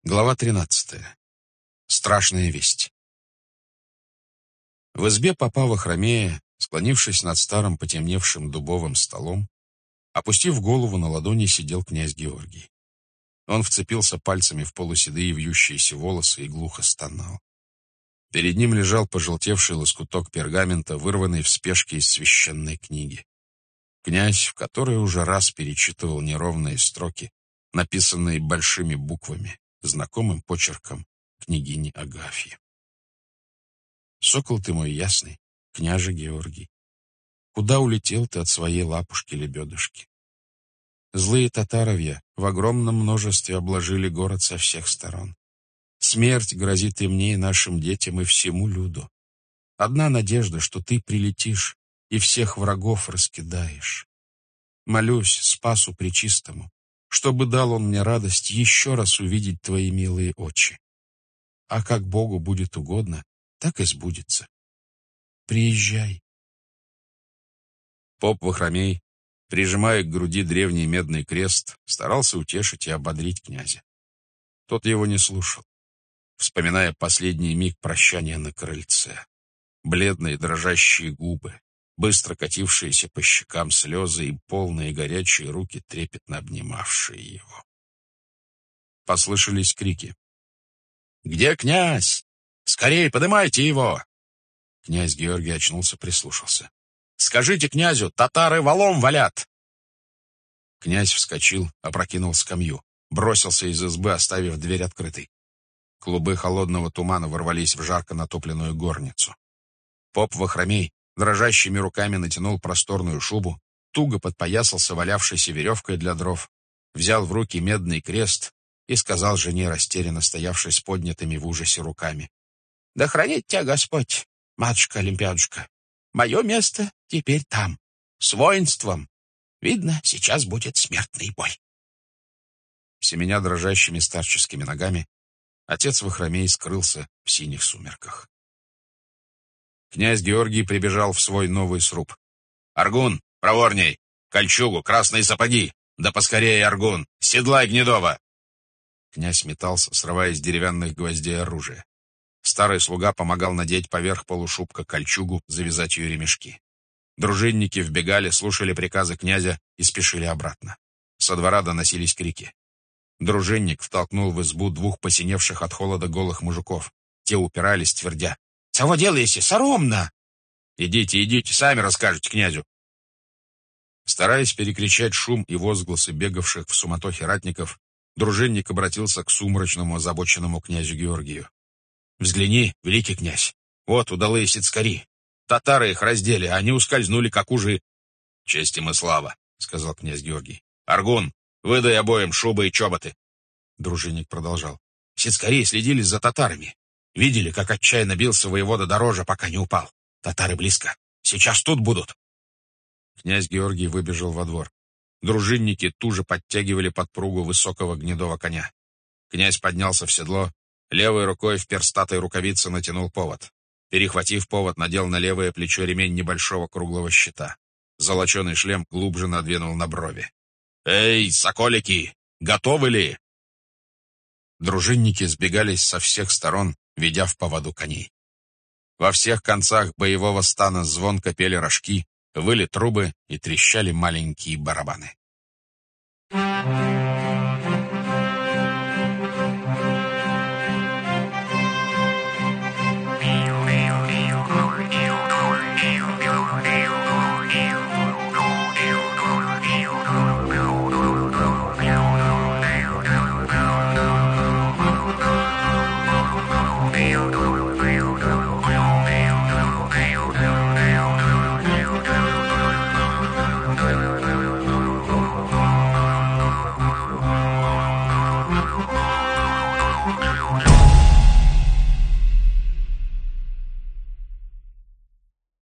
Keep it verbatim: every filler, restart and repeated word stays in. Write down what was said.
Глава тринадцатая. Страшная весть. В избе попа Вахромея, склонившись над старым потемневшим дубовым столом, опустив голову на ладони, сидел князь Георгий. Он вцепился пальцами в полуседые вьющиеся волосы и глухо стонал. Перед ним лежал пожелтевший лоскуток пергамента, вырванный в спешке из священной книги. Князь, в которой уже раз перечитывал неровные строки, написанные большими буквами, знакомым почерком княгини Агафьи. «Сокол ты мой ясный, княже Георгий, куда улетел ты от своей лапушки-лебедушки? Злые татаровья в огромном множестве обложили город со всех сторон. Смерть грозит и мне, и нашим детям, и всему люду. Одна надежда, что ты прилетишь и всех врагов раскидаешь. Молюсь Спасу Пречистому, чтобы дал он мне радость еще раз увидеть твои милые очи. А как Богу будет угодно, так и сбудется. Приезжай». Поп Вахромей, прижимая к груди древний медный крест, старался утешить и ободрить князя. Тот его не слушал, вспоминая последний миг прощания на крыльце. Бледные дрожащие губы, быстро катившиеся по щекам слезы и полные горячие руки, трепетно обнимавшие его. Послышались крики. «Где князь? Скорей поднимайте его!» Князь Георгий очнулся, прислушался. «Скажите князю, татары валом валят!» Князь вскочил, опрокинул скамью, бросился из избы, оставив дверь открытой. Клубы холодного тумана ворвались в жарко натопленную горницу. Поп Вахромей дрожащими руками натянул просторную шубу, туго подпоясался валявшейся веревкой для дров, взял в руки медный крест и сказал жене, растерянно стоявшей с поднятыми в ужасе руками: «Да хранит тебя Господь, матушка-олимпиадушка. Мое место теперь там, с воинством. Видно, сейчас будет смертный бой». Семеня дрожащими старческими ногами, отец Вахромей скрылся в синих сумерках. Князь Георгий прибежал в свой новый сруб. «Аргун, проворней! Кольчугу, красные сапоги! Да поскорее, Аргун! Седлай Гнедова!» Князь метался, срывая с деревянных гвоздей оружие. Старый слуга помогал надеть поверх полушубка кольчугу, завязать ее ремешки. Дружинники вбегали, слушали приказы князя и спешили обратно. Со двора доносились крики. Дружинник втолкнул в избу двух посиневших от холода голых мужиков. Те упирались, твердя: «Чего делаете? Соромно!» «Идите, идите, сами расскажете князю!» Стараясь перекричать шум и возгласы бегавших в суматохе ратников, дружинник обратился к сумрачному, озабоченному князю Георгию. «Взгляни, великий князь, вот удалые сицкари. Татары их раздели, а они ускользнули, как ужи». «Честь им и слава», — сказал князь Георгий. «Аргун, выдай обоим шубы и чоботы». Дружинник продолжал. «Сицкари следили за татарами. Видели, как отчаянно бился воевода Дорожа, пока не упал. Татары близко. Сейчас тут будут». Князь Георгий выбежал во двор. Дружинники туже подтягивали подпругу высокого гнедого коня. Князь поднялся в седло, левой рукой в перстатой рукавице натянул повод. Перехватив повод, надел на левое плечо ремень небольшого круглого щита. Золоченый шлем глубже надвинул на брови. «Эй, соколики, готовы ли?» Дружинники сбегались со всех сторон, ведя в поводу коней. Во всех концах боевого стана звонко пели рожки, выли трубы и трещали маленькие барабаны. Thank you.